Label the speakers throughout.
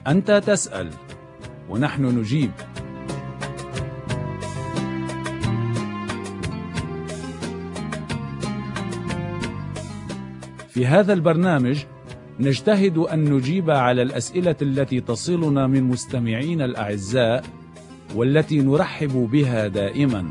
Speaker 1: أنت تسأل ونحن نجيب. في هذا البرنامج نجتهد أن نجيب على الأسئلة التي تصلنا من مستمعين الأعزاء والتي نرحب بها دائما.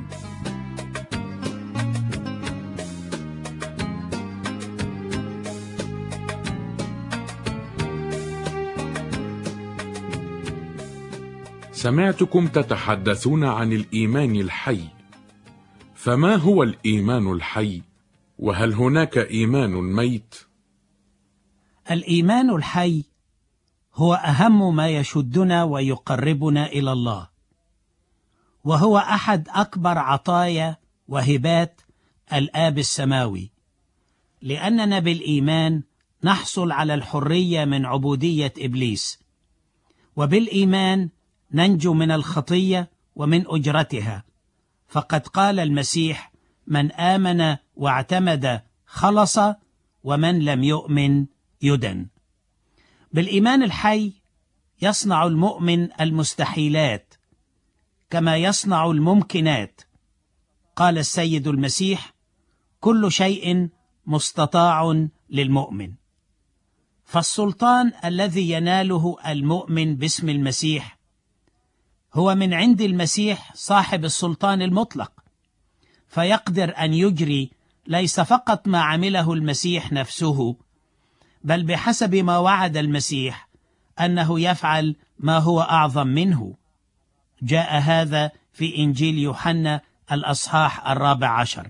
Speaker 2: سمعتكم تتحدثون عن الإيمان الحي، فما هو الإيمان الحي؟ وهل هناك إيمان ميت؟
Speaker 3: الإيمان الحي هو أهم ما يشدنا ويقربنا إلى الله، وهو أحد أكبر عطايا وهبات الآب السماوي، لأننا بالإيمان نحصل على الحرية من عبودية إبليس، وبالإيمان ننجو من الخطية ومن أجرتها، فقد قال المسيح: من آمن واعتمد خلص، ومن لم يؤمن يدن. بالإيمان الحي يصنع المؤمن المستحيلات كما يصنع الممكنات. قال السيد المسيح: كل شيء مستطاع للمؤمن. فالسلطان الذي يناله المؤمن باسم المسيح هو من عند المسيح صاحب السلطان المطلق، فيقدر أن يجري ليس فقط ما عمله المسيح نفسه، بل بحسب ما وعد المسيح أنه يفعل ما هو أعظم منه. جاء هذا في إنجيل يوحنا الأصحاح 14.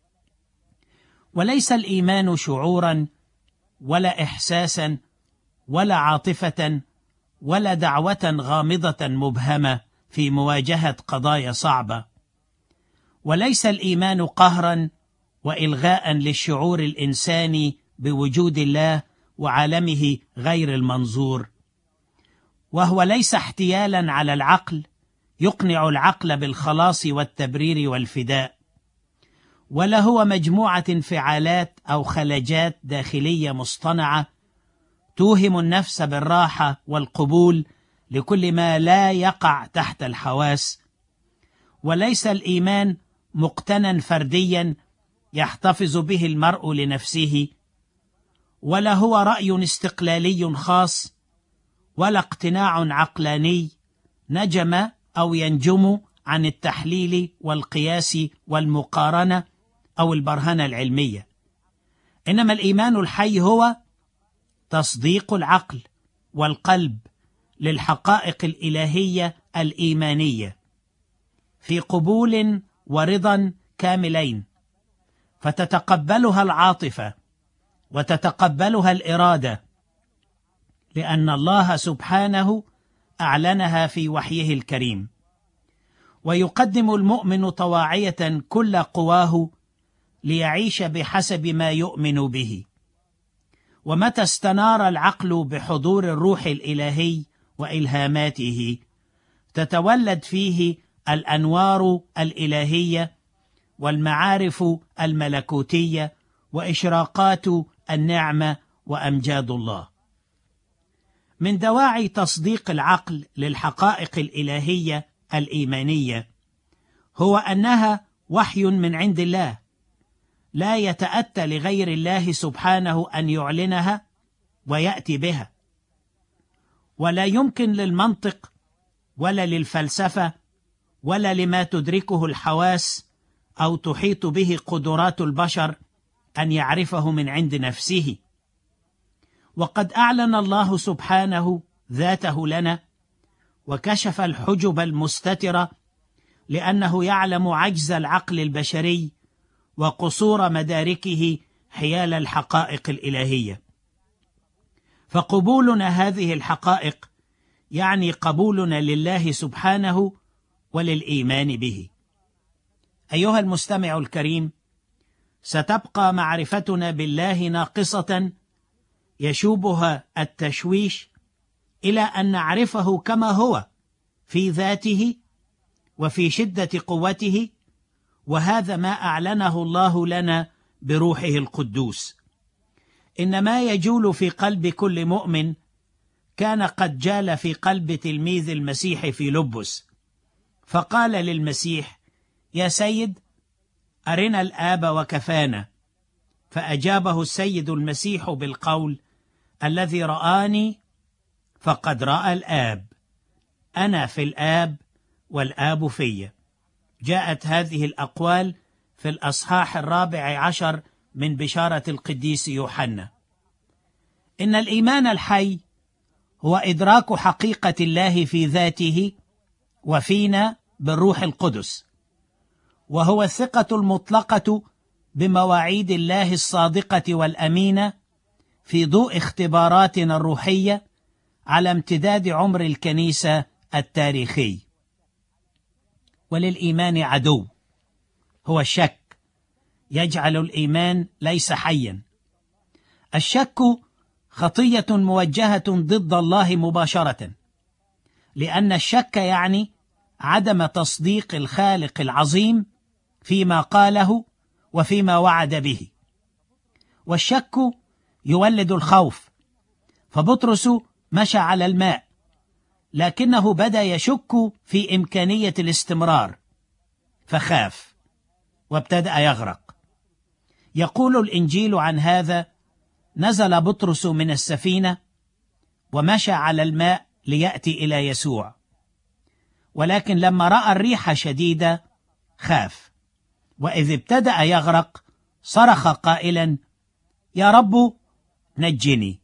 Speaker 3: وليس الإيمان شعورا ولا إحساسا ولا عاطفة ولا دعوة غامضة مبهمة في مواجهة قضايا صعبة، وليس الإيمان قهرا وإلغاء للشعور الإنساني بوجود الله وعالمه غير المنظور، وهو ليس احتيالا على العقل يقنع العقل بالخلاص والتبرير والفداء، ولا هو مجموعة انفعالات أو خلجات داخلية مصطنعة توهم النفس بالراحة والقبول لكل ما لا يقع تحت الحواس. وليس الإيمان مقتنا فرديا يحتفظ به المرء لنفسه، ولا هو رأي استقلالي خاص، ولا اقتناع عقلاني نجم أو ينجم عن التحليل والقياس والمقارنة أو البرهنة العلمية. إنما الإيمان الحي هو تصديق العقل والقلب للحقائق الإلهية الإيمانية في قبول ورضا كاملين، فتتقبلها العاطفة وتتقبلها الإرادة، لأن الله سبحانه أعلنها في وحيه الكريم. ويقدم المؤمن طواعية كل قواه ليعيش بحسب ما يؤمن به. ومتى استنار العقل بحضور الروح الإلهي وإلهاماته تتولد فيه الأنوار الإلهية والمعارف الملكوتية وإشراقات النعمة وأمجاد الله. من دواعي تصديق العقل للحقائق الإلهية الإيمانية هو أنها وحي من عند الله، لا يتأتى لغير الله سبحانه أن يعلنها ويأتي بها، ولا يمكن للمنطق ولا للفلسفة ولا لما تدركه الحواس أو تحيط به قدرات البشر أن يعرفه من عند نفسه. وقد أعلن الله سبحانه ذاته لنا وكشف الحجب المستترة، لأنه يعلم عجز العقل البشري وقصور مداركه حيال الحقائق الإلهية. فقبولنا هذه الحقائق يعني قبولنا لله سبحانه وللإيمان به. أيها المستمع الكريم، ستبقى معرفتنا بالله ناقصة يشوبها التشويش إلى أن نعرفه كما هو في ذاته وفي شدة قوته، وهذا ما أعلنه الله لنا بروحه القدوس. إن ما يجول في قلب كل مؤمن كان قد جال في قلب تلميذ المسيح فيلبس، فقال للمسيح: يا سيد، أرنا الآب وكفانا. فأجابه السيد المسيح بالقول: الذي رآني فقد رأى الآب، أنا في الآب والآب في. جاءت هذه الأقوال في الأصحاح 14 من بشارة القديس يوحنا. إن الإيمان الحي هو إدراك حقيقة الله في ذاته وفينا بالروح القدس، وهو الثقة المطلقة بمواعيد الله الصادقة والأمينة في ضوء اختباراتنا الروحية على امتداد عمر الكنيسة التاريخي. وللإيمان عدو، هو الشك، يجعل الإيمان ليس حيا. الشك خطية موجهة ضد الله مباشرة، لأن الشك يعني عدم تصديق الخالق العظيم فيما قاله وفيما وعد به. والشك يولد الخوف، فبطرس مشى على الماء لكنه بدأ يشك في إمكانية الاستمرار، فخاف وابتدأ يغرق. يقول الإنجيل عن هذا: نزل بطرس من السفينة ومشى على الماء ليأتي إلى يسوع، ولكن لما رأى الريح شديدة خاف، وإذ ابتدأ يغرق صرخ قائلا: يا رب نجني.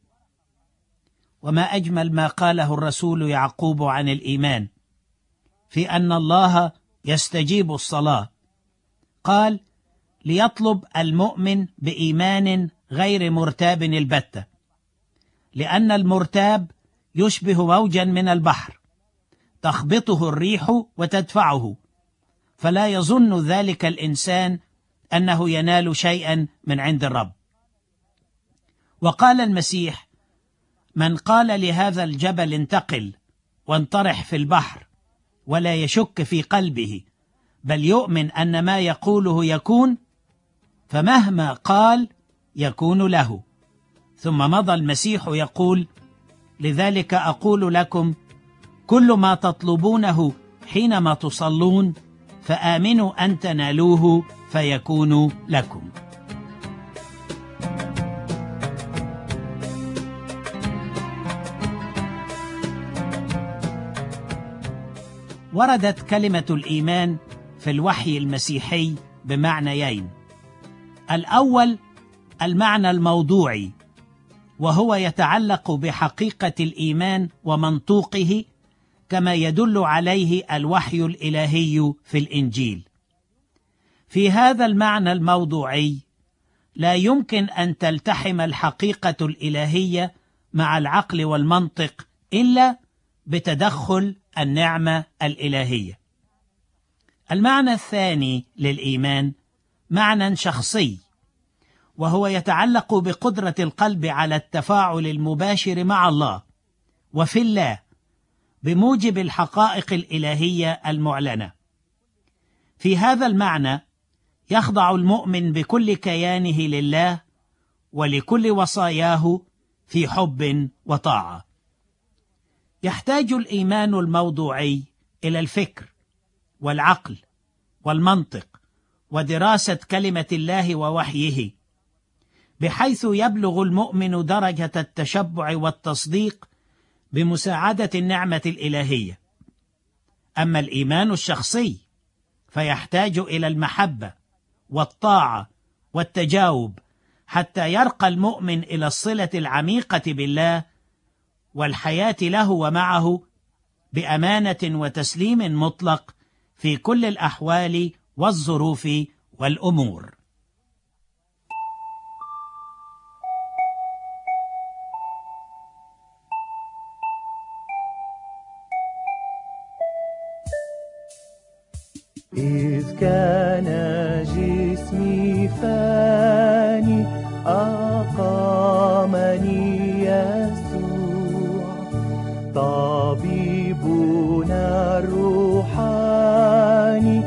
Speaker 3: وما أجمل ما قاله الرسول يعقوب عن الإيمان في أن الله يستجيب الصلاة. قال: ليطلب المؤمن بإيمان غير مرتاب البتة، لأن المرتاب يشبه موجا من البحر تخبطه الريح وتدفعه، فلا يظن ذلك الإنسان أنه ينال شيئا من عند الرب. وقال المسيح: من قال لهذا الجبل انتقل وانطرح في البحر ولا يشك في قلبه بل يؤمن أن ما يقوله يكون، فمهما قال يكون له. ثم مضى المسيح يقول: لذلك أقول لكم كل ما تطلبونه حينما تصلون فآمنوا أن تنالوه فيكون لكم. وردت كلمة الإيمان في الوحي المسيحي بمعنيين: الأول المعنى الموضوعي، وهو يتعلق بحقيقة الإيمان ومنطوقه كما يدل عليه الوحي الإلهي في الإنجيل. في هذا المعنى الموضوعي لا يمكن أن تلتحم الحقيقة الإلهية مع العقل والمنطق إلا بتدخل النعمة الإلهية. المعنى الثاني للإيمان معنى شخصي، وهو يتعلق بقدرة القلب على التفاعل المباشر مع الله وفي الله بموجب الحقائق الإلهية المعلنة. في هذا المعنى يخضع المؤمن بكل كيانه لله ولكل وصاياه في حب وطاعة. يحتاج الإيمان الموضوعي إلى الفكر والعقل والمنطق ودراسة كلمة الله ووحيه، بحيث يبلغ المؤمن درجة التشبع والتصديق بمساعدة النعمة الإلهية. أما الإيمان الشخصي فيحتاج إلى المحبة والطاعة والتجاوب حتى يرقى المؤمن إلى الصلة العميقة بالله والحياة له ومعه بأمانة وتسليم مطلق في كل الأحوال والظروف والأمور.
Speaker 4: إذ كان جسمي فاني أقامني يسوع، طبيبنا الروحاني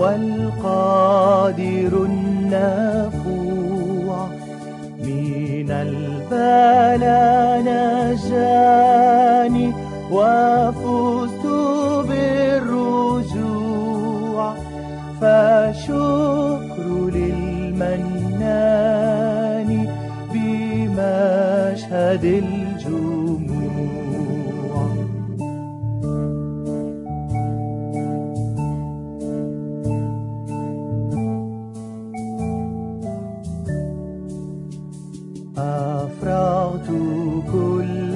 Speaker 4: والقادر النافوع، من البلاء نجاني وفزت بالرجوع، فشكر للمنان بمشهد الجموع. أفرغت كل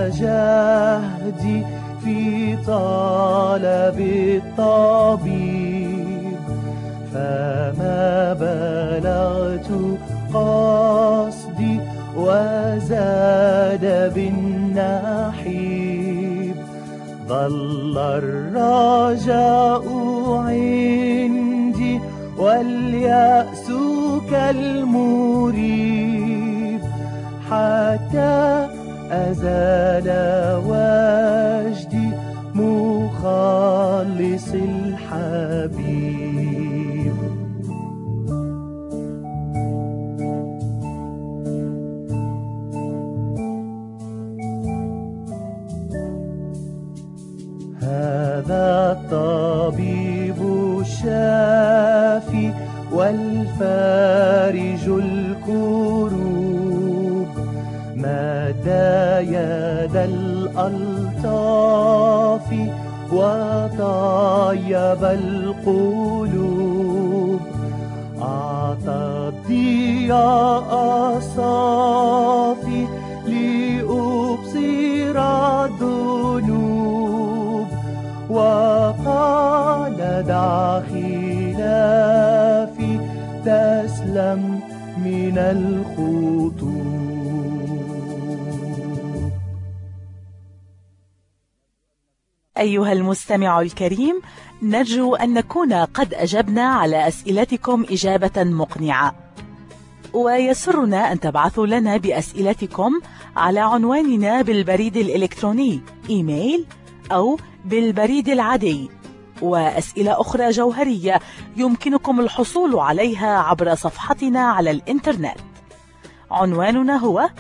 Speaker 4: جهدي في طلب الطبيب، فما بلغت قصدي وزاد بالنحيب. ظل الرجاء عندي واليأس كالمريب، حتى أزال وجدي مخلص الحبيب. هذا الطبيب الشافي والفارج الكروب، مد يد الألطاف وطيب القلوب، أعطى الضياء صافي لأبصر الذنوب، وقال دع خلافي تسلم من الخطوب.
Speaker 5: أيها المستمع الكريم، نرجو أن نكون قد أجبنا على أسئلتكم إجابة مقنعة، ويسرنا أن تبعثوا لنا بأسئلتكم على عنواننا بالبريد الإلكتروني إيميل أو بالبريد العادي. وأسئلة أخرى جوهرية يمكنكم الحصول عليها عبر صفحتنا على الإنترنت. عنواننا هو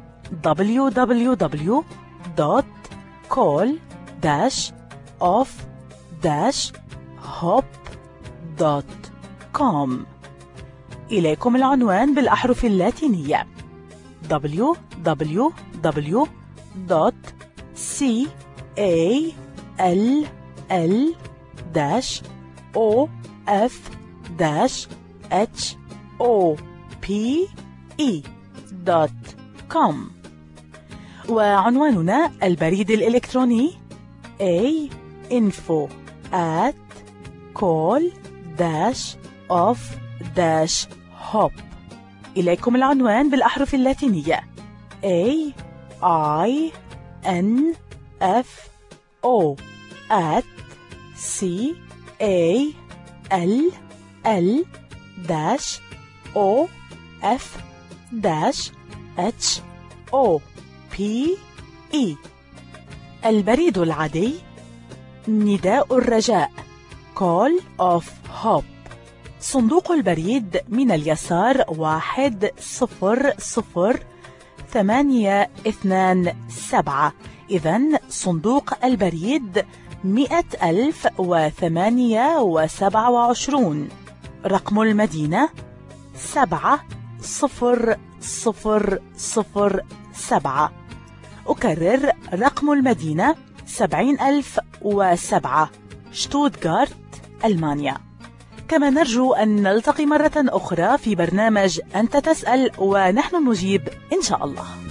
Speaker 5: www.call-off-hop.com. إليكم العنوان بالأحرف اللاتينية www.call-off-hop.com. وعنواننا البريد الإلكتروني info@call-off-hop. إليكم العنوان بالأحرف اللاتينية info@call-off-hop. البريد العادي نداء الرجاء Call of Hope. صندوق البريد من اليسار 1002827. إذن صندوق البريد 100,028. رقم المدينة 70007. أكرر رقم المدينة 70,007، شتوتغارت، ألمانيا. كما نرجو أن نلتقي مرة أخرى في برنامج أنت تسأل ونحن نجيب إن شاء الله.